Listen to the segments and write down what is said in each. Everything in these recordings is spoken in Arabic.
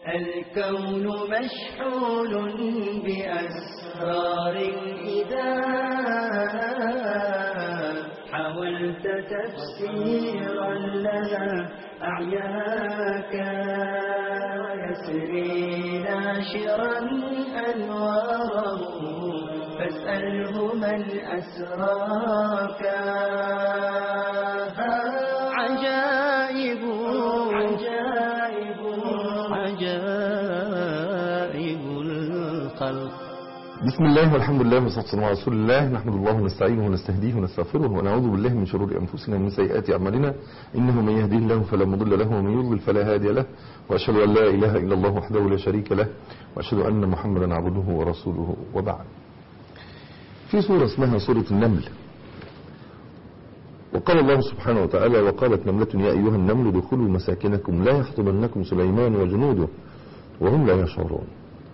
الكون مشحون بأسرار إذا حاولت تفسيرا لها أعياك يسري ناشرا أنواره فاسأله من أسراك. عجائب عجائب عجائب الخلق. بسم الله والحمد لله والصلاة والسلام على رسول الله. نحمد الله ونستعينه ونستهديه ونستغفره ونعوذ بالله من شرور أنفسنا ومن سيئات أعمالنا، إنه من يهديه الله فلا مضل له ومن يضلل فلا هادي له، وأشهد أن لا إله إلا الله وحده لا شريك له، وأشهد أن محمدا عبده ورسوله. وبعد، في سورة اسمها سورة النمل، وقال الله سبحانه وتعالى: وقالت نملة يا أيها النمل ادخلوا مساكنكم لا يحطمنكم سليمان وجنوده وهم لا يشعرون.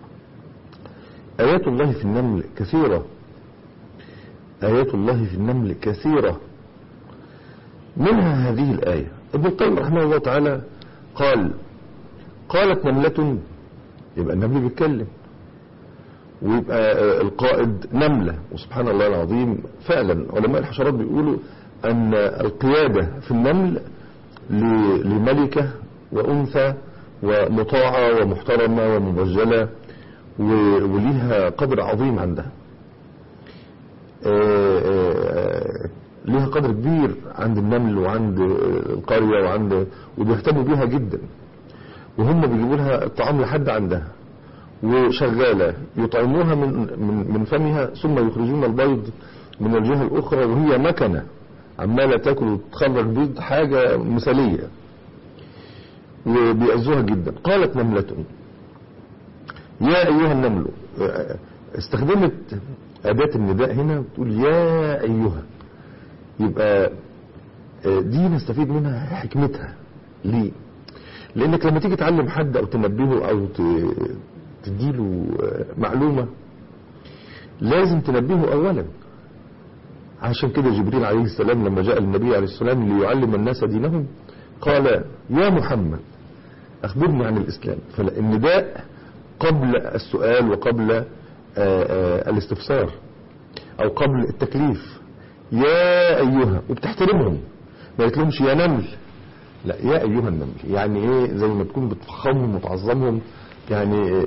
آيات الله في النمل كثيرة، آيات الله في النمل كثيرة، منها هذه الآية. ابن القيم رحمه الله تعالى قالت نملة، يبقى النمل بيتكلم، ويبقى القائد نملة. وسبحان الله العظيم، فعلا علماء الحشرات بيقولوا أن القيادة في النمل لملكة وأنثى ومطاعة ومحترمة ومبجلة، وليها قدر عظيم عندها، ليها قدر كبير عند النمل وعند القرية وبيهتموا بيها جدا، وهم بيجيبوا لها الطعام لحد عندها وشغالة يطعموها من فمها، ثم يخرجون البيض من الجهة الأخرى وهي مكنة عمالة تاكل وتخرج بيض، حاجة مثالية، وبيعزوها جدا. قالت نملة يا أيها النمل، استخدمت أداة النداء هنا، تقول يا أيها، يبقى دي نستفيد منها حكمتها. ليه؟ لأنك لما تيجي تعلم حد أو تنبهه أو تديله معلومة لازم تنبهه أولا. عشان كده جبريل عليه السلام لما جاء النبي عليه السلام ليعلم الناس دينهم قال يا محمد أخبرني عن الإسلام. فالنداء قبل السؤال وقبل الاستفسار أو قبل التكليف. يا أيها، وبتحترمهم، ما يتلهمش يا نمل، لا، يا أيها النمل. يعني إيه؟ زي ما تكون بتفخمهم وتعظمهم، يعني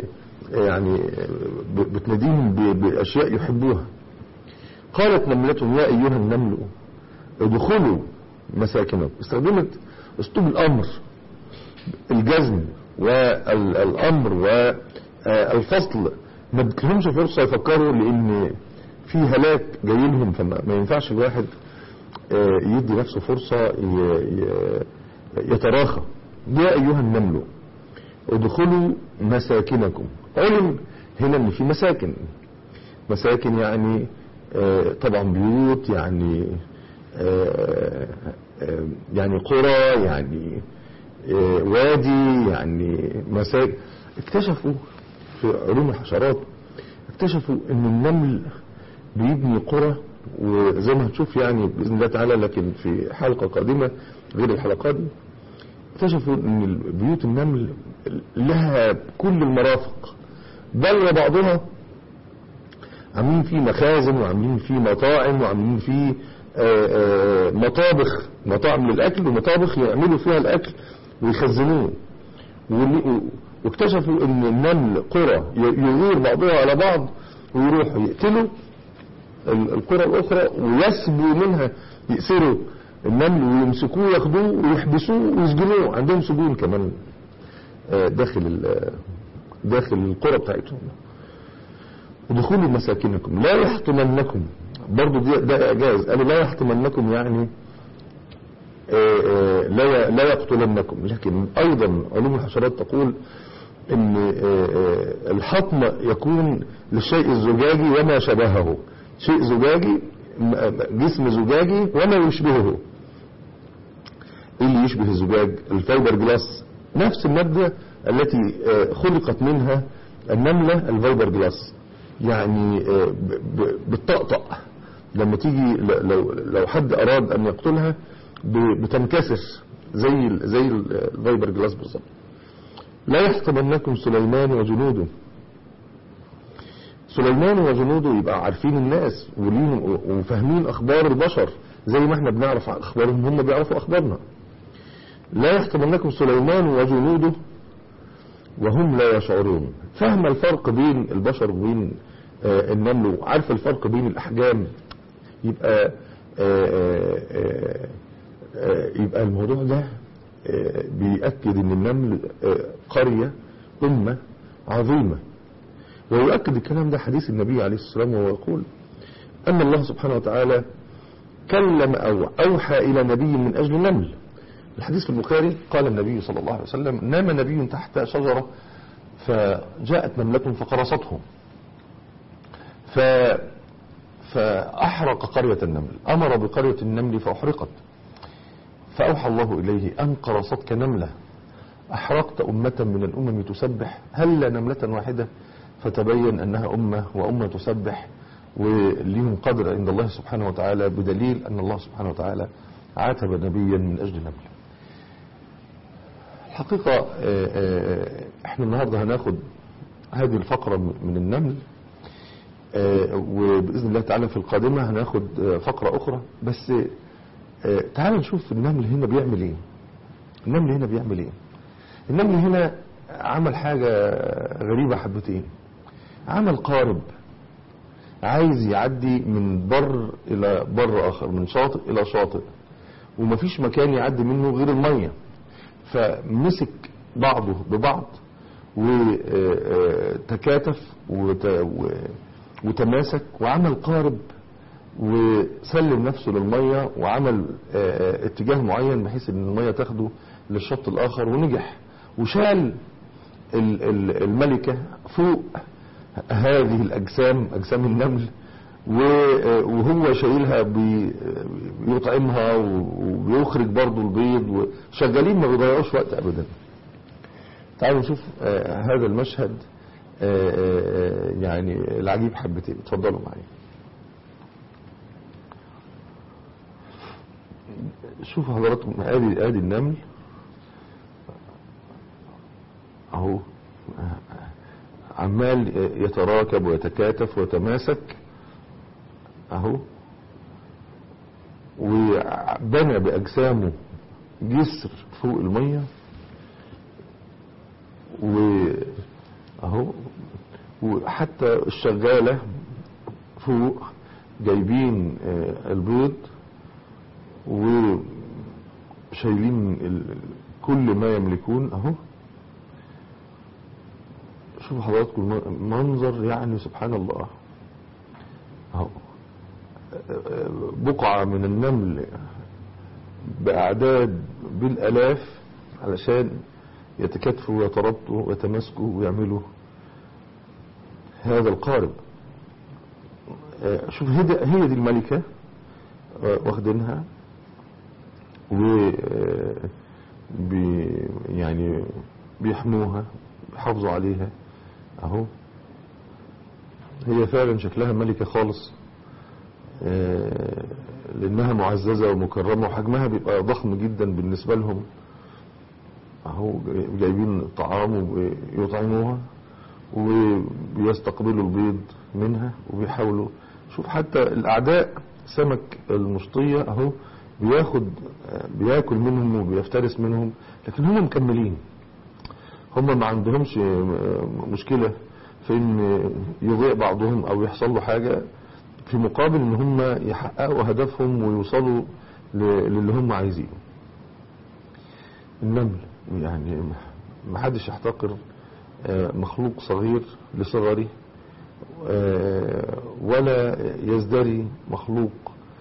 بتناديهم بأشياء يحبوها. قالت نملة يا أيها النمل ادخلوا مساكنكم. استخدمت اسلوب الأمر، الجزم والأمر والفصل، ما بتلهمش فرصة يفكروا، لأن في هلاك جاي لهم، فما ينفعش الواحد يدي نفسه فرصة يتراخى. يا أيها النمل ادخلوا مساكنكم. علم هنا ان في مساكن يعني طبعا بيوت، يعني قرى، يعني وادي، يعني مساكن. اكتشفوا في علوم الحشرات، اكتشفوا ان النمل بيبني قرى، وزي ما هتشوف يعني بإذن الله تعالى، لكن في حلقة قادمة غير الحلقات دي، اكتشفوا ان بيوت النمل لها كل المرافق، بل وبعضها عاملين فيه مخازن، وعاملين فيه مطاعم، وعاملين فيه مطاعم للأكل، ومطابخ يعملوا فيها الأكل ويخزنوه. واكتشفوا ان النمل قرى يغير بعضها على بعض، ويروحوا يقتلوا القرى الأخرى ويسبوا منها، يأسروا النمل ويمسكوه وياخدوه ويحبسوه ويسجنوه. عندهم سجون كمان داخل القرى بتاعتهم. ودخولوا مساكنكم لا يحطمنكم، برضو ده إعجاز، قالوا لا يحطمنكم يعني لا يقتلنكم. لكن أيضا علوم الحشرات تقول ان الحطم يكون للشيء الزجاجي وما شبهه، شيء زجاجي، جسم زجاجي وما يشبهه. ايه اللي يشبه الزجاج؟ الفايبر جلاس، نفس المادة التي خلقت منها النملة، الفايبر جلاس، يعني بتطقطق لما تيجي، لو حد اراد ان يقتلها بتنكسر زي الفايبر جلاس بالظبط. لا يحطمنكم سليمان وجنوده. سليمان وجنوده يبقى عارفين الناس وفاهمين أخبار البشر زي ما احنا بنعرف أخبارهم، هم بيعرفوا أخبارنا. لا يحطمنكم سليمان وجنوده وهم لا يشعرون. فهم الفرق بين البشر وبين النمل، وعارف الفرق بين الأحجام. يبقى الموضوع ده بيأكد ان النمل قرية أمة عظيمة. ويؤكد الكلام ده حديث النبي عليه الصلاة والسلام، وهو يقول أن الله سبحانه وتعالى كلم أو أوحى إلى نبي من أجل النمل. الحديث في البخاري قال النبي صلى الله عليه وسلم: نام نبي تحت شجرة فجاءت نملة فقرصته فأحرق قرية النمل، أمر بقرية النمل فأحرقت، فأوحى الله إليه: أن قرصتك نملة أحرقت أمة من الأمم تسبح، هل نملة واحدة؟ فتبين أنها أمة وأمة تسبح وليهم قدر عند الله سبحانه وتعالى، بدليل أن الله سبحانه وتعالى عاتب نبيا من أجل نملة. الحقيقة احنا النهاردة هناخد هذه الفقرة من النمل، وبإذن الله تعالى في القادمة هناخد فقرة أخرى. بس تعالوا نشوف النمل هنا بيعمل ايه. النمل هنا بيعمل ايه؟ النمل هنا عمل حاجة غريبة حبتين. عمل قارب عايز يعدي من بر إلى بر آخر، من شاطئ إلى شاطئ، ومفيش مكان يعدي منه غير المية. فمسك بعضه ببعض وتكاتف وتماسك وعمل قارب وسلم نفسه للمية، وعمل اتجاه معين بحيث ان المية تاخده للشط الآخر، ونجح وشال الملكة فوق هذه الأجسام، أجسام النمل، وهو شايلها بيطعمها وبيخرج برضو البيض، وشغالين ما بيضيعوش وقت أبدا. تعالوا نشوف هذا المشهد يعني العجيب حبتين. اتفضلوا معي. شوفوا حضراتكم، ادي النمل اهو عمال يتراكب ويتكاتف ويتماسك اهو، وبنى باجسامه جسر فوق المية واهو، وحتى الشغالة فوق جايبين البيض وشايلين كل ما يملكون اهو. شوفوا حضراتكم منظر يعني سبحان الله اهو. بقعة من النمل بأعداد بالآلاف علشان يتكاتفوا ويتربطوا ويتماسكوا ويعملوا هذا القارب. شوف هي دي الملكة واخدينها يعني بيحموها بيحافظوا عليها اهو. هي فعلا شكلها ملكة خالص، لانها معززة ومكرمة، وحجمها بيبقى ضخم جدا بالنسبة لهم اهو. جايبين الطعام ويطعموها وبيستقبلوا البيض منها وبيحاولوا. شوف حتى الاعداء سمك المشطية اهو بياكل منهم وبيفترس منهم، لكن هم مكملين. هم ما عندهمش مشكلة في ان يضيع بعضهم او يحصل له حاجة، في مقابل ان هم يحققوا هدفهم ويوصلوا للي هم عايزينه. النمل يعني ما حدش يحتقر مخلوق صغير لصغره، ولا يزدري مخلوق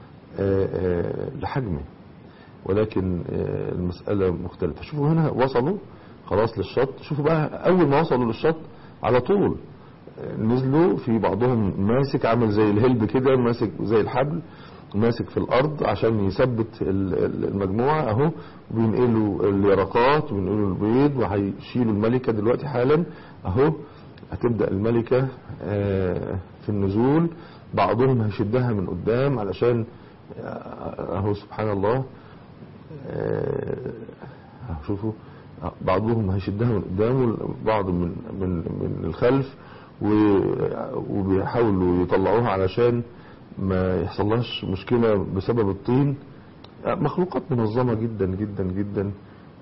لحجمه، ولكن المسألة مختلفة. شوفوا هنا وصلوا خلاص للشط. شوفوا بقى أول ما وصلوا للشط على طول نزلوا، في بعضهم ماسك عامل زي الهلب كده، ماسك زي الحبل ماسك في الأرض عشان يثبت المجموعة اهو، وبينقلوا اليرقات وبينقلوا البيض، وهيشيلوا الملكة دلوقتي حالا اهو. هتبدأ الملكة في النزول، بعضهم هيشدها من قدام علشان اهو سبحان الله. شوفوا بعضهم هيشدها من قدام وبعض من الخلف، وبيحاولوا يطلعوها علشان ما يحصلهاش مشكلة بسبب الطين. مخلوقات منظمة جدا جدا جدا،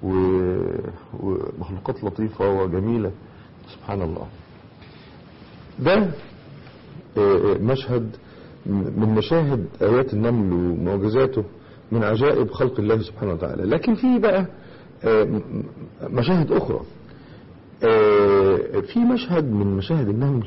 ومخلوقات لطيفة وجميلة سبحان الله. ده مشهد من مشاهد آيات النمل ومعجزاته، من عجائب خلق الله سبحانه وتعالى. لكن في بقى مشاهد أخرى. في مشهد من مشاهد النمل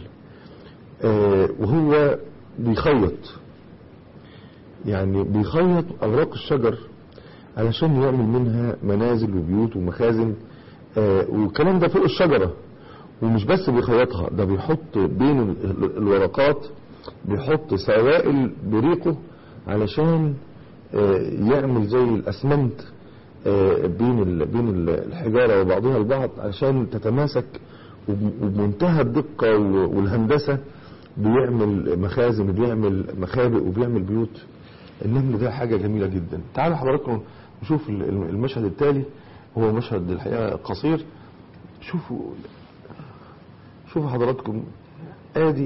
وهو بيخيط، يعني بيخيط أوراق الشجر علشان يعمل منها منازل وبيوت ومخازن، والكلام ده فوق الشجرة. ومش بس بيخيطها، ده بيحط بين الورقات، بيحط سوائل بريقه علشان يعمل زي الأسمنت بين الحجارة وبعضها البعض عشان تتماسك، وبمنتهى الدقة والهندسة بيعمل مخازن وبيعمل مخابئ وبيعمل بيوت. النمل ده حاجة جميلة جدا. تعالوا حضراتكم نشوف المشهد التالي، هو مشهد الحقيقة قصير. شوفوا حضراتكم ادي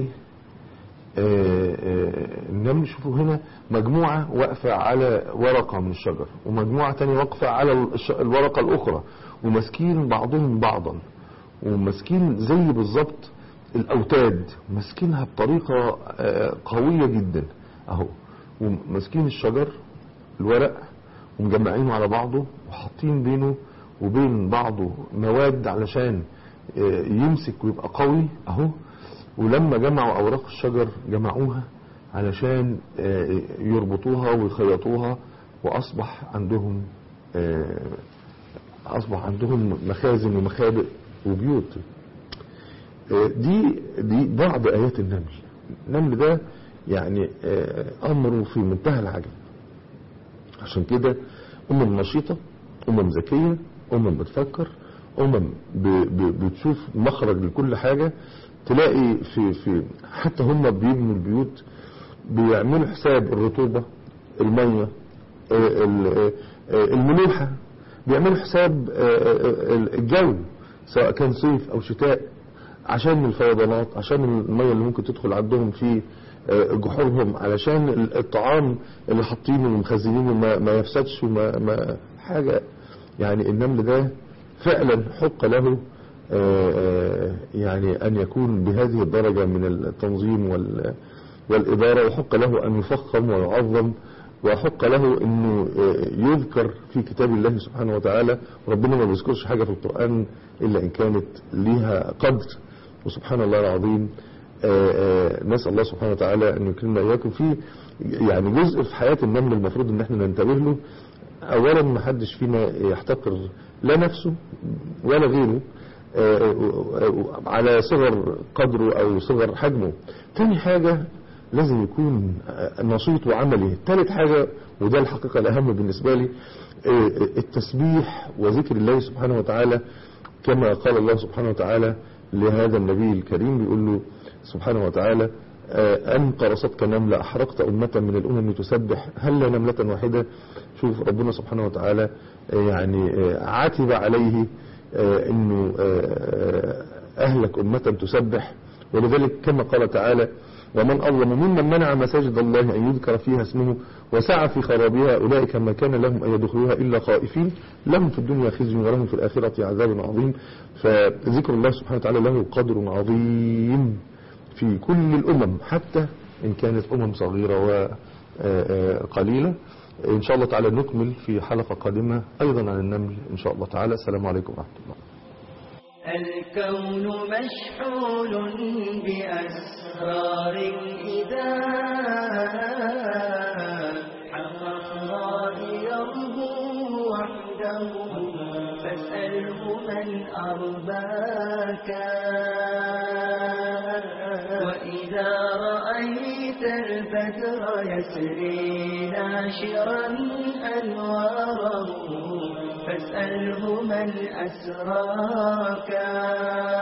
النمل. شوفوا هنا مجموعة واقفة على ورقة من الشجر، ومجموعة تانية واقفة على الورقة الأخرى، وماسكين بعضهم بعضا، وماسكين زي بالظبط الأوتاد، ماسكينها بطريقة قوية جدا اهو، وماسكين الشجر الورق ومجمعينه على بعضه، وحاطين بينه وبين بعضه مواد علشان يمسك ويبقى قوي اهو. ولما جمعوا اوراق الشجر جمعوها علشان يربطوها ويخيطوها، واصبح عندهم مخازن ومخابئ وبيوت. دي بعض ايات النمل. النمل ده يعني امره في منتهى العجب. عشان كده نشيطة، ذكية، بتفكر، بتشوف مخرج لكل حاجة. تلاقي في حتى هم بيبنوا البيوت بيعملوا حساب الرطوبة، المية، الملوحة، بيعملوا حساب الجو سواء كان صيف او شتاء، عشان الفيضانات، عشان المية اللي ممكن تدخل عندهم في جحورهم، علشان الطعام اللي حاطينه ومخزنينه ما يفسدش وما حاجة. يعني النمل ده فعلا حق له يعني أن يكون بهذه الدرجة من التنظيم والإدارة، وحق له أن يفخم ويعظم، وحق له أنه يذكر في كتاب الله سبحانه وتعالى. ربنا ما بيذكرش حاجة في القرآن إلا إن كانت ليها قدر، وسبحان الله العظيم. نسأل الله سبحانه وتعالى أن يكرمنا إياكم. في يعني جزء في حياة النمل المفروض أن احنا ننتبه له. أولا ما حدش فينا يحتقر لا نفسه ولا غيره على صغر قدره أو صغر حجمه. تاني حاجة لازم يكون نشيط وعملي. ثالث حاجة، وده الحقيقة الأهم بالنسبة لي، التسبيح وذكر الله سبحانه وتعالى، كما قال الله سبحانه وتعالى لهذا النبي الكريم، بيقول له سبحانه وتعالى: أن قرصتك نملة أحرقت أمة من الأمم تسبح هل نملة واحدة. شوف ربنا سبحانه وتعالى يعني عاتب عليه أنه أهلك أمة تسبح. ولذلك كما قال تعالى: ومن أظلم ممن منع مساجد الله أن يذكر فيها اسمه وسعى في خرابها أولئك ما كان لهم أن يدخلوها إلا خائفين لهم في الدنيا خزي ولهم في الآخرة عذاب عظيم. فذكر الله سبحانه وتعالى له قدر عظيم في كل الأمم، حتى إن كانت أمم صغيرة وقليلة. إن شاء الله تعالى نكمل في حلقة قادمة أيضا عن النمل إن شاء الله تعالى. السلام عليكم ورحمة الله. الكون مشحون بأسرار إذا حق الله يرجو وحده فاسأله من أرباك. وإذا رأيت البدر يسري ناشرا أنواره فاسأله من أسراك.